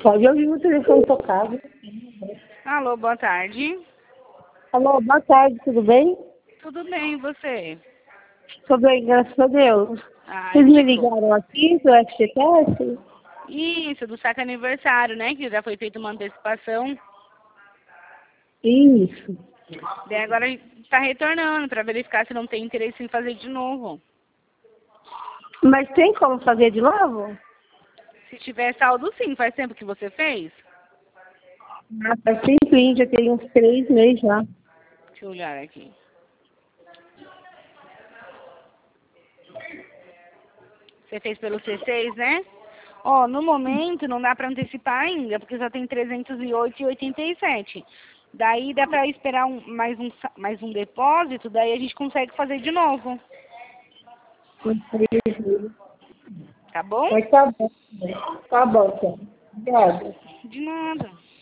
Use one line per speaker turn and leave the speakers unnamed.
Pode ouvir o telefone tocado.
Alô, boa tarde.
Alô, boa tarde, tudo bem?
Tudo bem, e você?
Tô bem, graças a Deus.
Ai,
Vocês me
que bom.
ligaram aqui do FGTS?
Isso, do saque aniversário, né? Que já foi feita uma antecipação.
Isso.
Daí agora a gente tá retornando para verificar se não tem interesse em fazer de novo.
Mas tem como fazer de novo?
Se tiver saldo, sim. Faz tempo que você fez?
Ah, faz tempinho, já tem uns 3 meses já.
Deixa eu olhar aqui. Você fez pelo C6, né? Ó, no momento não dá para antecipar ainda, porque só tem 308,87. Daí dá para esperar mais um depósito, daí a gente consegue fazer de novo. Tá bom?
Mas tá bom. Tá bom, então. Obrigada.
De nada.